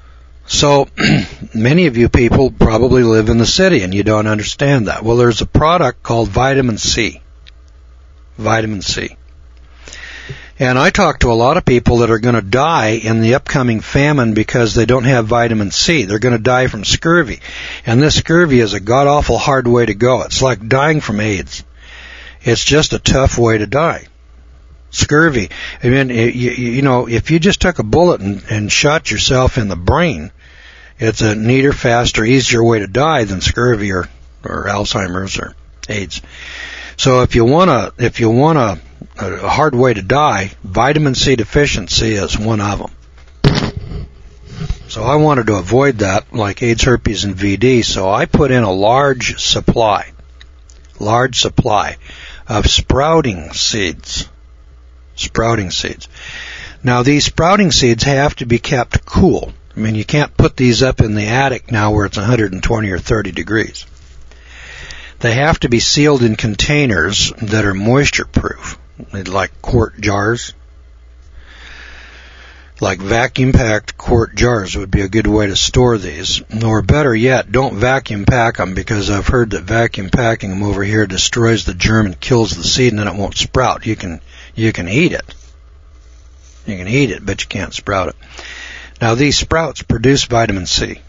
So many of you people probably live in the city and you don't understand that. Well, there's a product called vitamin C. Vitamin C. And I talk to a lot of people that are going to die in the upcoming famine because they don't have vitamin C. They're going to die from scurvy. And this scurvy is a god-awful hard way to go. It's like dying from AIDS. It's just a tough way to die. Scurvy. I mean, you, you know, if you just took a bullet and, and shot yourself in the brain, it's a neater, faster, easier way to die than scurvy or, or Alzheimer's or AIDS. So if you want a, if you want a, a hard way to die, vitamin C deficiency is one of them. So I wanted to avoid that, like AIDS, herpes, and V D, so I put in a large supply, large supply of sprouting seeds. Sprouting seeds. Now, these sprouting seeds have to be kept cool. I mean, you can't put these up in the attic now where it's one hundred twenty or thirty degrees. They have to be sealed in containers that are moisture-proof, like quart jars. Like vacuum-packed quart jars would be a good way to store these. Or better yet, don't vacuum pack them, because I've heard that vacuum packing them over here destroys the germ and kills the seed, and then it won't sprout. You can you can eat it. You can eat it, but you can't sprout it. Now, these sprouts produce vitamin C.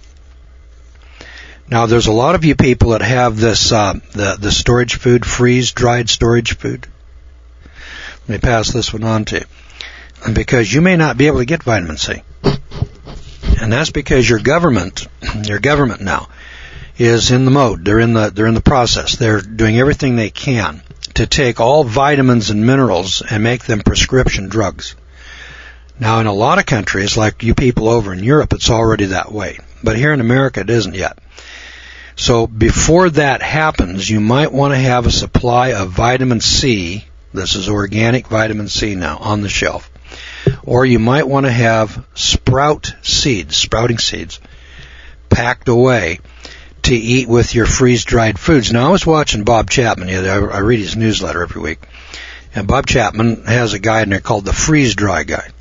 Now, there's a lot of you people that have this uh, the the storage food, freeze-dried storage food. Let me pass this one on to you. Because you may not be able to get vitamin C. And that's because your government, your government now, is in the mode. They're in the, they're in the process. They're doing everything they can to take all vitamins and minerals and make them prescription drugs. Now, in a lot of countries, like you people over in Europe, it's already that way. But here in America, it isn't yet. So before that happens, you might want to have a supply of vitamin C. This is organic vitamin C now on the shelf. Or you might want to have sprout seeds, sprouting seeds, packed away to eat with your freeze-dried foods. Now, I was watching Bob Chapman. I read his newsletter every week. And Bob Chapman has a guide in there called the Freeze-Dry Guide.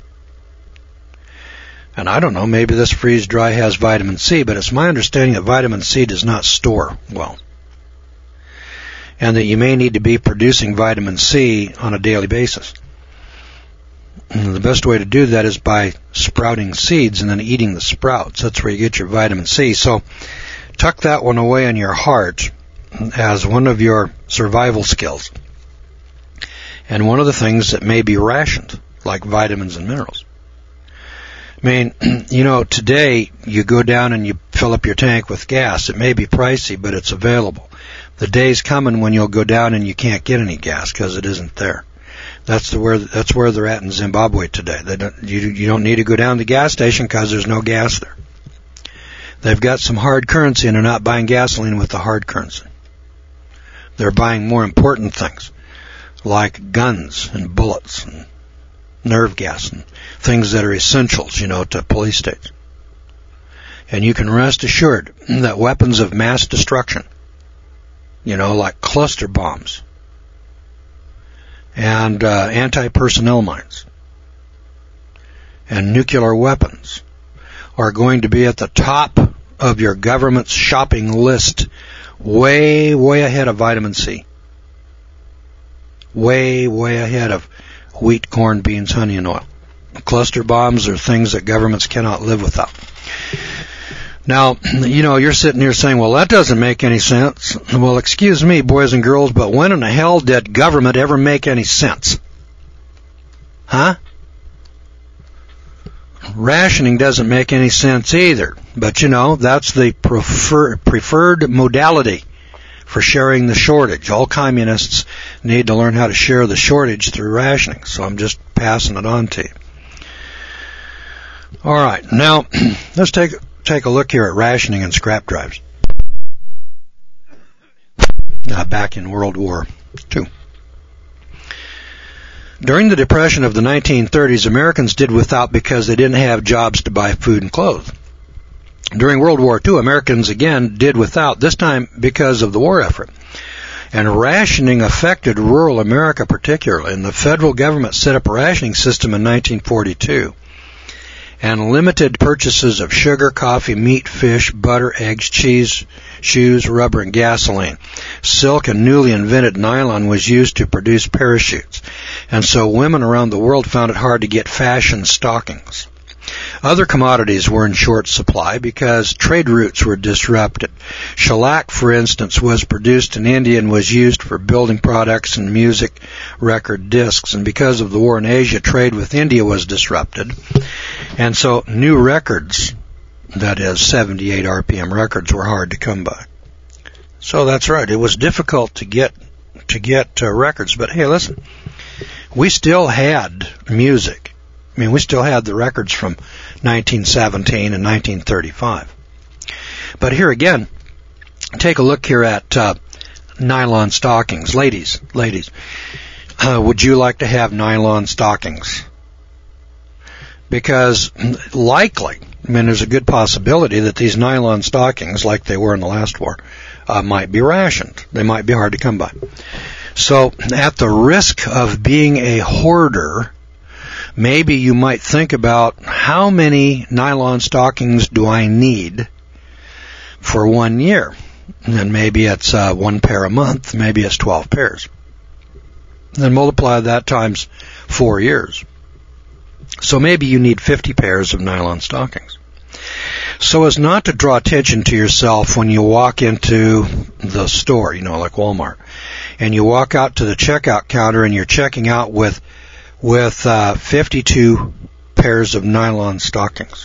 And I don't know, maybe this freeze-dry has vitamin C, but it's my understanding that vitamin C does not store well. And that you may need to be producing vitamin C on a daily basis. And the best way to do that is by sprouting seeds and then eating the sprouts. That's where you get your vitamin C. So tuck that one away in your heart as one of your survival skills. And one of the things that may be rationed, like vitamins and minerals. I mean, you know, today you go down and you fill up your tank with gas. It may be pricey, but it's available. The day's coming when you'll go down and you can't get any gas because it isn't there. That's the where that's where they're at in Zimbabwe today. They don't, you, you don't need to go down to the gas station because there's no gas there. They've got some hard currency and they're not buying gasoline with the hard currency. They're buying more important things like guns and bullets and nerve gas and things that are essentials, you know, to police states. And you can rest assured that weapons of mass destruction, you know, like cluster bombs, and uh, anti-personnel mines and nuclear weapons are going to be at the top of your government's shopping list, way, way ahead of vitamin C. Way, way ahead of wheat, corn, beans, honey, and oil. Cluster bombs are things that governments cannot live without. Now, you know, you're sitting here saying, well, that doesn't make any sense. Well, excuse me, boys and girls, but when in the hell did government ever make any sense? Huh? Rationing doesn't make any sense either. But, you know, that's the prefer- preferred modality for sharing the shortage. All communists need to learn how to share the shortage through rationing. So I'm just passing it on to you. All right. Now, let's take... Take a look here at rationing and scrap drives. Uh, back in World War Two. During the Depression of the nineteen thirties, Americans did without because they didn't have jobs to buy food and clothes. During World War Two, Americans again did without, this time because of the war effort. And rationing affected rural America particularly, and the federal government set up a rationing system in nineteen forty-two. and limited purchases of sugar, coffee, meat, fish, butter, eggs, cheese, shoes, rubber, and gasoline. Silk and newly invented nylon was used to produce parachutes, and so women around the world found it hard to get fashion stockings. Other commodities were in short supply because trade routes were disrupted. Shellac, for instance, was produced in India and was used for building products and music record discs. And because of the war in Asia, trade with India was disrupted. And so new records, that is seventy-eight R P M records, were hard to come by. So that's right. It was difficult to get to get uh, records. But hey, listen, we still had music. I mean, we still had the records from nineteen seventeen and nineteen thirty-five. But here again, take a look here at uh, nylon stockings. Ladies, ladies, uh, would you like to have nylon stockings? Because likely, I mean, there's a good possibility that these nylon stockings, like they were in the last war, uh, might be rationed. They might be hard to come by. So, at the risk of being a hoarder, maybe you might think about how many nylon stockings do I need for one year? And then maybe it's uh, one pair a month, maybe it's twelve pairs. Then multiply that times four years. So maybe you need fifty pairs of nylon stockings. So as not to draw attention to yourself when you walk into the store, you know, like Walmart, and you walk out to the checkout counter and you're checking out with with uh, fifty-two pairs of nylon stockings.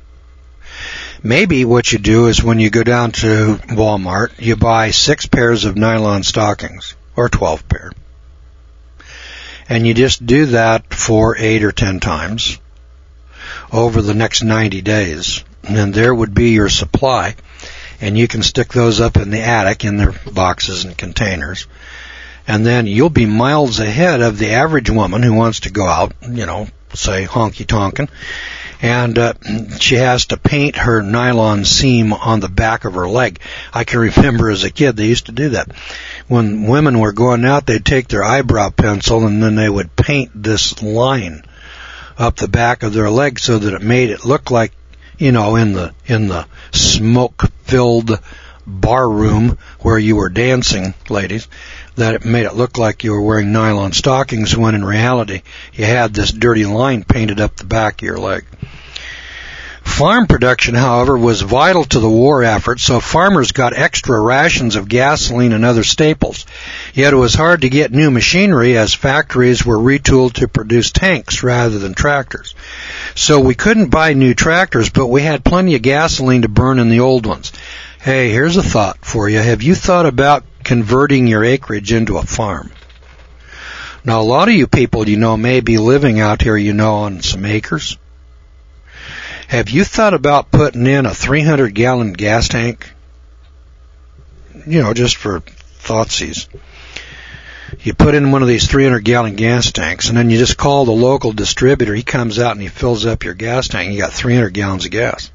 Maybe what you do is when you go down to Walmart, you buy six pairs of nylon stockings, or twelve pair. And you just do that for eight or ten times over the next ninety days. And then there would be your supply, and you can stick those up in the attic in their boxes and containers. And then you'll be miles ahead of the average woman who wants to go out, you know, say honky-tonkin', and uh, she has to paint her nylon seam on the back of her leg. I can remember as a kid they used to do that. When women were going out, they'd take their eyebrow pencil and then they would paint this line up the back of their leg so that it made it look like, you know, in the in the smoke-filled bar room where you were dancing, ladies, that it made it look like you were wearing nylon stockings when in reality you had this dirty line painted up the back of your leg. Farm production, however, was vital to the war effort, so farmers got extra rations of gasoline and other staples. Yet it was hard to get new machinery as factories were retooled to produce tanks rather than tractors. So we couldn't buy new tractors, but we had plenty of gasoline to burn in the old ones. Hey, here's a thought for you. Have you thought about converting your acreage into a farm? Now, a lot of you people, you know, may be living out here, you know, on some acres. Have you thought about putting in a three hundred gallon gas tank? You know, just for thoughtseize. You put in one of these three hundred gallon gas tanks, and then you just call the local distributor. He comes out and he fills up your gas tank, and you got three hundred gallons of gas.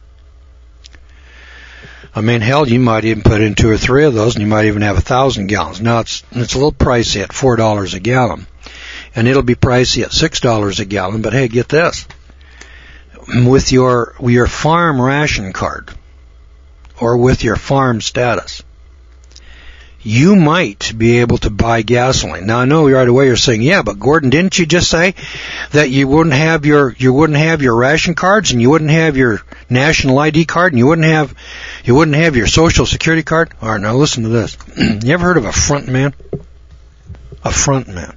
I mean, hell, you might even put in two or three of those, and you might even have a thousand gallons. Now, it's it's a little pricey at four dollars a gallon, and it'll be pricey at six dollars a gallon. But hey, get this: with your with your farm ration card, or with your farm status, you might be able to buy gasoline. Now, I know right away you're saying, yeah, but Gordon, didn't you just say that you wouldn't have your you wouldn't have your ration cards, and you wouldn't have your national I D card, and you wouldn't have you wouldn't have your social security card? All right, now listen to this. You ever heard of a front man? A front man.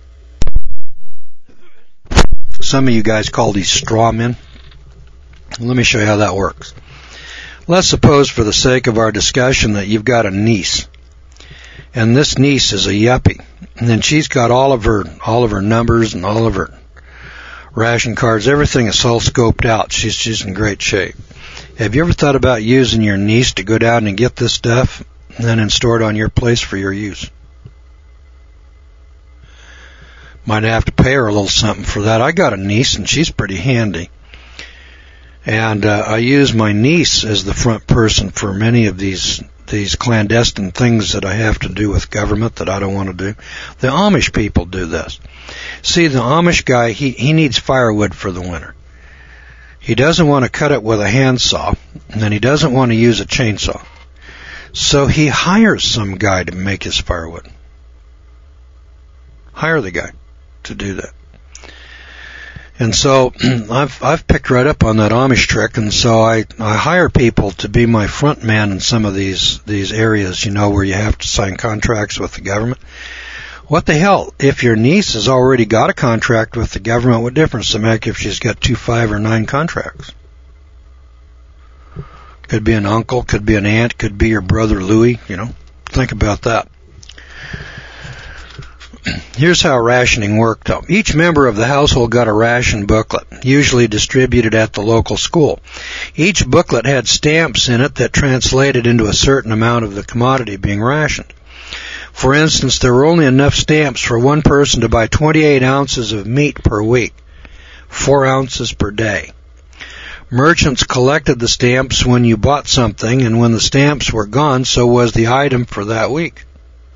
Some of you guys call these straw men. Let me show you how that works. Let's suppose, for the sake of our discussion, that you've got a niece. And this niece is a yuppie. And then she's got all of her all of her numbers and all of her ration cards. Everything is all scoped out. She's she's in great shape. Have you ever thought about using your niece to go down and get this stuff and then store it on your place for your use? Might have to pay her a little something for that. I got a niece, and she's pretty handy. And uh, I use my niece as the front person for many of these these clandestine things that I have to do with government that I don't want to do. The Amish people do this. See, the Amish guy, he, he needs firewood for the winter. He doesn't want to cut it with a handsaw, and he doesn't want to use a chainsaw. So he hires some guy to make his firewood. Hire the guy to do that. And so I've I've picked right up on that Amish trick, and so I, I hire people to be my front man in some of these these areas, you know, where you have to sign contracts with the government. What the hell? If your niece has already got a contract with the government, what difference does it make if she's got two, five, or nine contracts? Could be an uncle, could be an aunt, could be your brother Louie, you know. Think about that. Here's how rationing worked. Each member of the household got a ration booklet, usually distributed at the local school. Each booklet had stamps in it that translated into a certain amount of the commodity being rationed. For instance, there were only enough stamps for one person to buy twenty-eight ounces of meat per week, four ounces per day. Merchants collected the stamps when you bought something, and when the stamps were gone, so was the item for that week.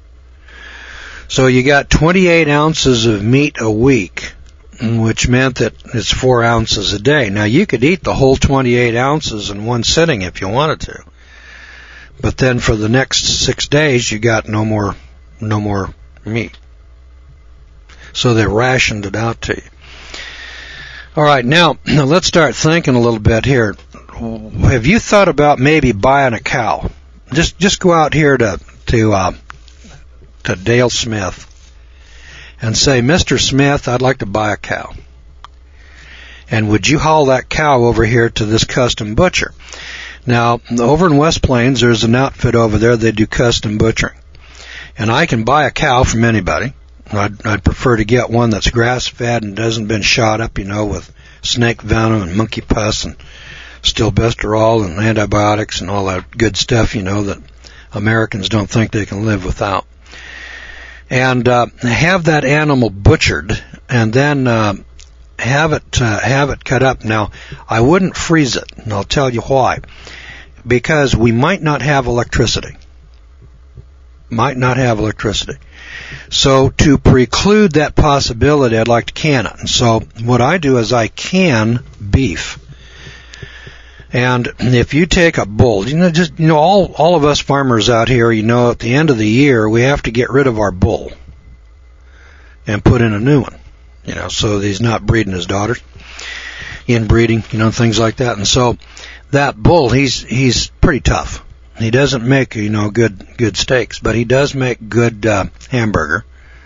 So you got twenty-eight ounces of meat a week, which meant that it's four ounces a day. Now, you could eat the whole twenty-eight ounces in one sitting if you wanted to. But then for the next six days, you got no more, no more meat. So they rationed it out to you. All right, now, let's start thinking a little bit here. Have you thought about maybe buying a cow? Just, just go out here to, to, uh, to Dale Smith and say, Mister Smith, I'd like to buy a cow. And would you haul that cow over here to this custom butcher? Now, over in West Plains, there's an outfit over there. They do custom butchering. And I can buy a cow from anybody. I'd, I'd prefer to get one that's grass-fed and doesn't been shot up, you know, with snake venom and monkey pus and stilbestrol and antibiotics and all that good stuff, you know, that Americans don't think they can live without. And uh, have that animal butchered, and then uh, have it uh, have it cut up. Now, I wouldn't freeze it, and I'll tell you why. Because we might not have electricity. Might not have electricity. So to preclude that possibility, I'd like to can it. And so what I do is I can beef. And if you take a bull, you know, just, you know, all, all of us farmers out here, you know, at the end of the year, we have to get rid of our bull and put in a new one, you know, so he's not breeding his daughters, inbreeding, you know, things like that. And so that bull, he's, he's pretty tough. He doesn't make, you know, good, good steaks, but he does make good, uh, hamburger.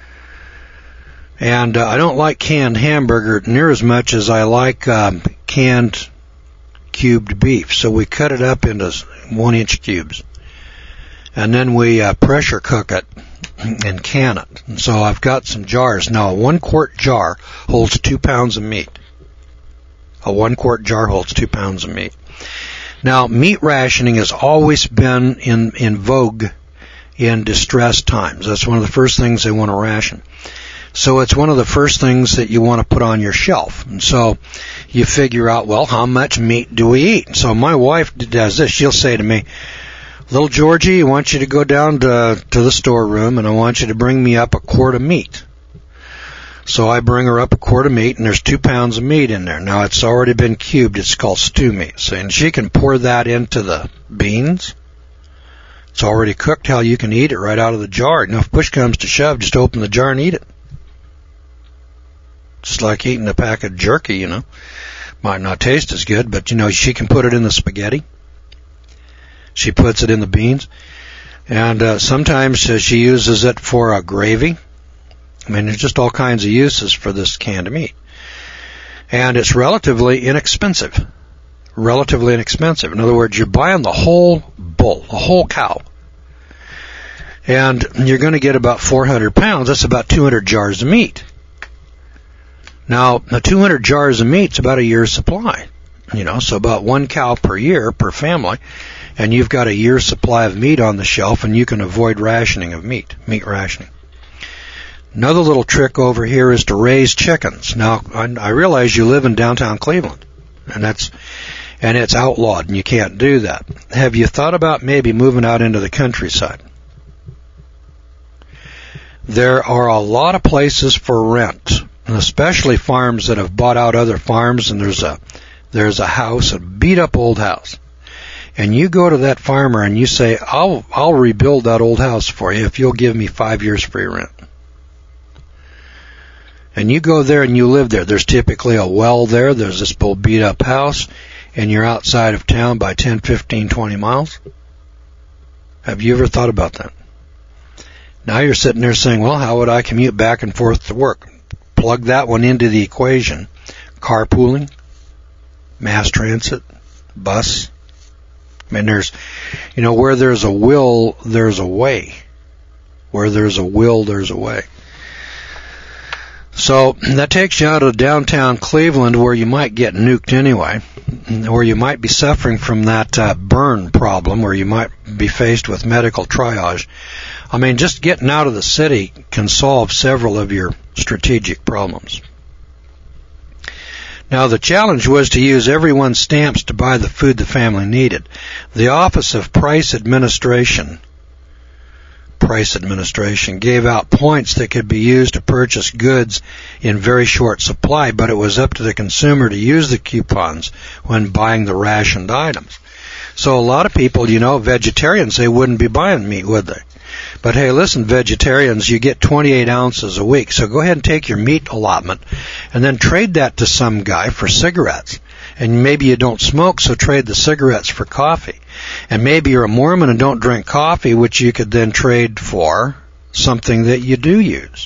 And, uh, I don't like canned hamburger near as much as I like, um, canned cubed beef. So we cut it up into one inch cubes. And then we, uh, pressure cook it and can it. And so I've got some jars. Now, a one quart jar holds two pounds of meat. A one quart jar holds two pounds of meat. Now, meat rationing has always been in, in vogue in distress times. That's one of the first things they want to ration. So it's one of the first things that you want to put on your shelf. And so you figure out, well, how much meat do we eat? So my wife does this. She'll say to me, little Georgie, I want you to go down to, to the storeroom, and I want you to bring me up a quart of meat. So I bring her up a quart of meat, and there's two pounds of meat in there. Now, it's already been cubed. It's called stew meat. So, and she can pour that into the beans. It's already cooked. Hell, you can eat it right out of the jar. Now, if push comes to shove, just open the jar and eat it. Just like eating a pack of jerky, you know. Might not taste as good, but, you know, she can put it in the spaghetti. She puts it in the beans. And uh, sometimes uh, she uses it for a gravy. I mean, there's just all kinds of uses for this canned meat. And it's relatively inexpensive. Relatively inexpensive. In other words, you're buying the whole bull, the whole cow. And you're going to get about four hundred pounds. That's about two hundred jars of meat. Now, the two hundred jars of meat is about a year's supply. You know, so about one cow per year per family. And you've got a year's supply of meat on the shelf, and you can avoid rationing of meat, meat rationing. Another little trick over here is to raise chickens. Now, I realize you live in downtown Cleveland, and that's, and it's outlawed, and you can't do that. Have you thought about maybe moving out into the countryside? There are a lot of places for rent, and especially farms that have bought out other farms, and there's a, there's a house, a beat-up old house, and you go to that farmer and you say, I'll, I'll rebuild that old house for you if you'll give me five years free rent. And you go there and you live there. There's typically a well there. There's this old beat-up house, and you're outside of town by ten, fifteen, twenty miles. Have you ever thought about that? Now you're sitting there saying, well, how would I commute back and forth to work? Plug that one into the equation. Carpooling, mass transit, bus. I mean, there's, you know, where there's a will, there's a way. Where there's a will, there's a way. So that takes you out of downtown Cleveland, where you might get nuked anyway, where you might be suffering from that uh, burn problem, where you might be faced with medical triage. I mean, just getting out of the city can solve several of your strategic problems. Now, the challenge was to use everyone's stamps to buy the food the family needed. The Office of Price Administration Price Administration gave out points that could be used to purchase goods in very short supply, but it was up to the consumer to use the coupons when buying the rationed items. So a lot of people, you know, vegetarians, they wouldn't be buying meat, would they? But hey, listen, vegetarians, you get twenty-eight ounces a week, so go ahead and take your meat allotment and then trade that to some guy for cigarettes. And maybe you don't smoke, so trade the cigarettes for coffee. And maybe you're a Mormon and don't drink coffee, which you could then trade for something that you do use.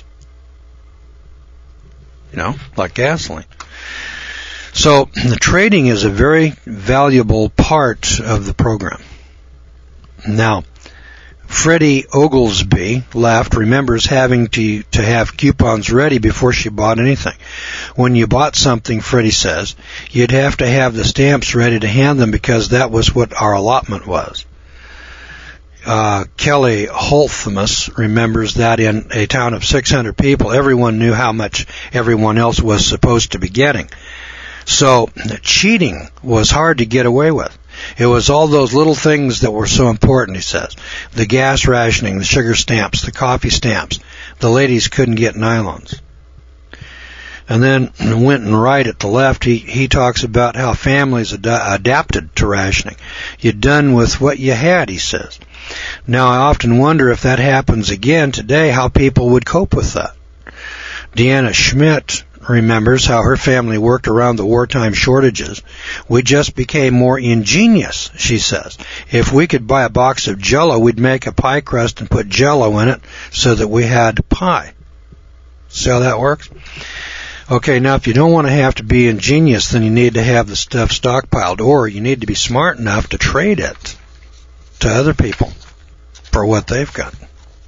You know, like gasoline. So the trading is a very valuable part of the program. Now, Freddie Oglesby left remembers having to to have coupons ready before she bought anything. When you bought something, Freddie says, you'd have to have the stamps ready to hand them because that was what our allotment was. Uh, Kelly Holthamus remembers that in a town of six hundred people, everyone knew how much everyone else was supposed to be getting. So cheating was hard to get away with. It was all those little things that were so important, he says. The gas rationing, the sugar stamps, the coffee stamps. The ladies couldn't get nylons. And then Winton Wright at the left, he, he talks about how families ad- adapted to rationing. You're done with what you had, he says. Now, I often wonder if that happens again today, how people would cope with that. Deanna Schmidt remembers how her family worked around the wartime shortages. We just became more ingenious, she says. If we could buy a box of Jell-O, we'd make a pie crust and put Jell-O in it so that we had pie. See how that works? Okay, now if you don't want to have to be ingenious, then you need to have the stuff stockpiled, or you need to be smart enough to trade it to other people for what they've got.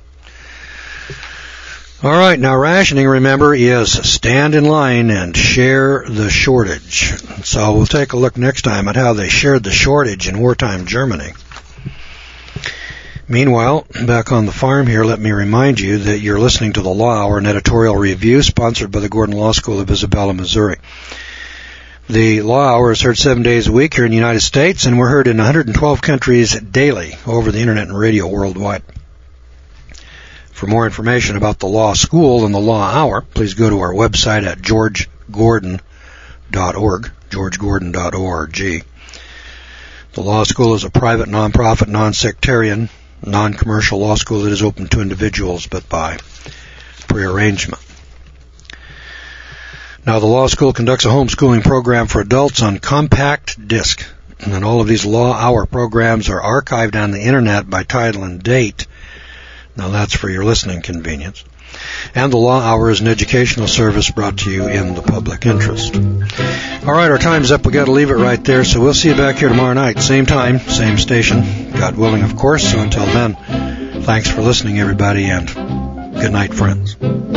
All right, now rationing, remember, is stand in line and share the shortage. So we'll take a look next time at how they shared the shortage in wartime Germany. Meanwhile, back on the farm here, let me remind you that you're listening to the Law Hour, an editorial review sponsored by the Gordon Law School of Isabella, Missouri. The Law Hour is heard seven days a week here in the United States, and we're heard in one hundred twelve countries daily over the Internet and radio worldwide. For more information about the Law School and the Law Hour, please go to our website at george gordon dot org, george gordon dot org. The Law School is a private, non-profit, non-sectarian, non-commercial law school that is open to individuals, but by prearrangement. Now, the Law School conducts a homeschooling program for adults on compact disc, and all of these Law Hour programs are archived on the Internet by title and date. Now, that's for your listening convenience. And the Law Hour is an educational service brought to you in the public interest. All right, our time's up. We've got to leave it right there, so we'll see you back here tomorrow night. Same time, same station. God willing, of course. So until then, thanks for listening, everybody, and good night, friends.